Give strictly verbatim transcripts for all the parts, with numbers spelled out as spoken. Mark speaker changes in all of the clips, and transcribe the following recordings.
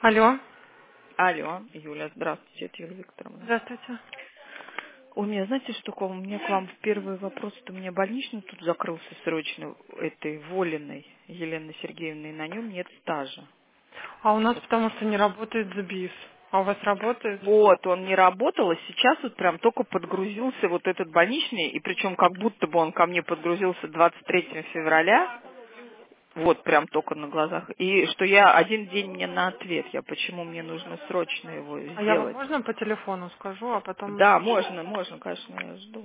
Speaker 1: Алло.
Speaker 2: Алло, Юля, здравствуйте, это Юлия Викторовна.
Speaker 1: Здравствуйте.
Speaker 2: У меня, знаете, что, у меня к вам первый вопрос, это у меня больничный тут закрылся срочно, этой Волиной Елены Сергеевны, и на нем нет стажа.
Speaker 1: А у нас потому что не работает ЗБИС. А у вас работает?
Speaker 2: Вот, он не работал, а сейчас вот прям только подгрузился вот этот больничный, и причем как будто бы он ко мне подгрузился двадцать третьего февраля, вот прям только на глазах, и что я один день мне на ответ, я почему мне нужно срочно его
Speaker 1: А я вам
Speaker 2: сделать.
Speaker 1: можно по телефону скажу, а потом...
Speaker 2: Да, можно, можно, конечно, я жду.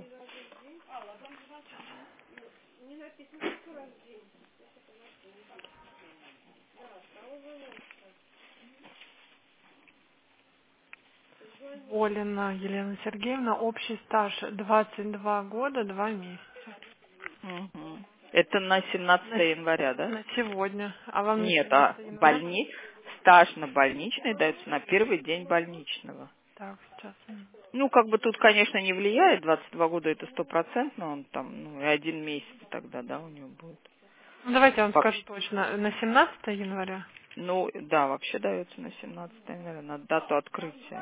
Speaker 1: Волина Елена Сергеевна, общий стаж двадцать два года, два месяца.
Speaker 2: Мгм. Это на
Speaker 1: На,
Speaker 2: семнадцатое
Speaker 1: с-
Speaker 2: января, да?
Speaker 1: на сегодня. А вам на
Speaker 2: Нет, а
Speaker 1: семнадцатое января?
Speaker 2: больни... стаж на больничный дается на первый день больничного.
Speaker 1: Так, сейчас. м.
Speaker 2: Ну, как бы тут, конечно, не влияет, двадцать два года это стопроцентно, он там, ну, и один месяц тогда, да, у него будет.
Speaker 1: Ну, давайте я вам скажу
Speaker 2: Вообще,
Speaker 1: точно. На семнадцатое января?
Speaker 2: ну, да, вообще дается на семнадцатое января, на дату открытия.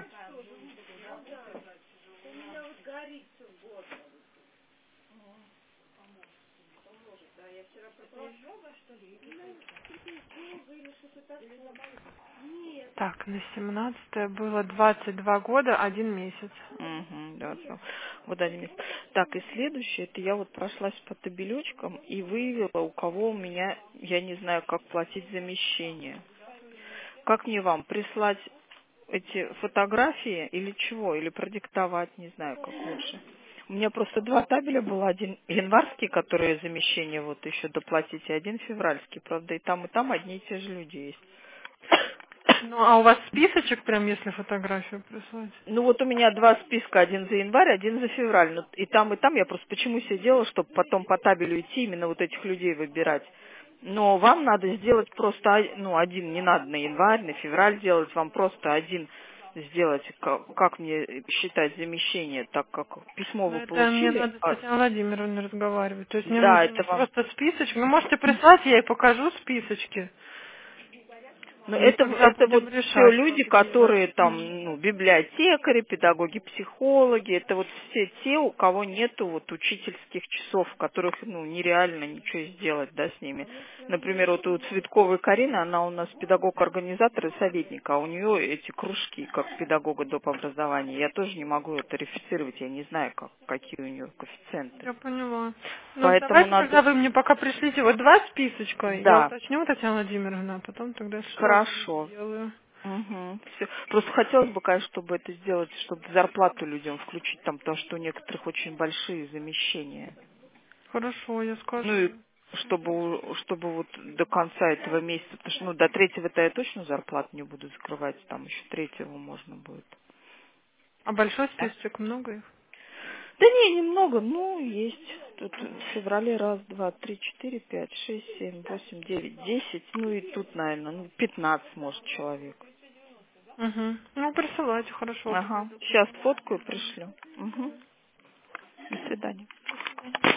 Speaker 1: Так, на семнадцатое было двадцать два года, один месяц.
Speaker 2: Угу, да, всё. Вот один месяц. Так, и следующее, это я вот прошлась по табелечкам и выявила, у кого у меня, я не знаю, как платить замещение. Как мне вам прислать эти фотографии или чего? Или продиктовать, не знаю, как лучше. У меня просто два табеля было. Один январский, который замещение вот еще доплатить, и один февральский. Правда, и там, и там одни и те же люди есть.
Speaker 1: Ну, а у вас списочек прям, если фотографию прислать?
Speaker 2: Ну вот у меня два списка, один за январь, один за февраль. Ну, и там, и там я просто почему все делала, чтобы потом по табелю идти, именно вот этих людей выбирать. Но вам надо сделать просто, о- ну, один, не надо на январь, на февраль делать, вам просто один сделать, как, как мне считать замещение, так как письмо
Speaker 1: Ну,
Speaker 2: вы
Speaker 1: это мне
Speaker 2: получили.
Speaker 1: надо с
Speaker 2: а,
Speaker 1: Татьяной Владимировной разговаривать. То есть мне
Speaker 2: Да,
Speaker 1: нужен
Speaker 2: это вам.
Speaker 1: просто списочек. Вы можете прислать, я ей покажу списочки.
Speaker 2: Но
Speaker 1: И
Speaker 2: это,
Speaker 1: тогда
Speaker 2: это вот
Speaker 1: будем
Speaker 2: все
Speaker 1: решать,
Speaker 2: люди,
Speaker 1: как делать.
Speaker 2: которые там, ну, библиотекари, педагоги, психологи, это вот все те, у кого нету вот учительских часов, в которых, ну, нереально ничего сделать, да, с ними. Например, вот у Цветковой Карины, она у нас педагог-организатор и советник, а у нее эти кружки, как педагога доп. Образования. Я тоже не могу это тарифицировать, я не знаю, как, какие у нее коэффициенты.
Speaker 1: Я поняла. Ну,
Speaker 2: Поэтому
Speaker 1: давайте
Speaker 2: надо,
Speaker 1: тогда вы мне пока пришлите вот два списочка. Я
Speaker 2: да,
Speaker 1: уточню, Татьяна Владимировна, а потом тогда сразу
Speaker 2: хорошо.
Speaker 1: сделаю.
Speaker 2: Угу. Всё. Просто хотелось бы, конечно, чтобы это сделать, чтобы зарплату людям включить там, потому что у некоторых очень большие замещения.
Speaker 1: Хорошо, я
Speaker 2: Ну
Speaker 1: скажу.
Speaker 2: и чтобы, у- чтобы вот до конца этого месяца, потому что ну, до третьего-то я точно зарплату не буду закрывать, там еще третьего можно будет.
Speaker 1: А большой
Speaker 2: Да?
Speaker 1: списочек, много их?
Speaker 2: Да не, немного, ну, есть. Тут в феврале раз, два, три, четыре, пять, шесть, семь, восемь, девять, десять, ну и тут, наверное, ну, пятнадцать, может, человек.
Speaker 1: Угу. Ну, присылайте, хорошо,
Speaker 2: Ага.
Speaker 1: подойду к
Speaker 2: Сейчас
Speaker 1: ним.
Speaker 2: фотку и пришлю. Угу. До свидания.
Speaker 1: До свидания.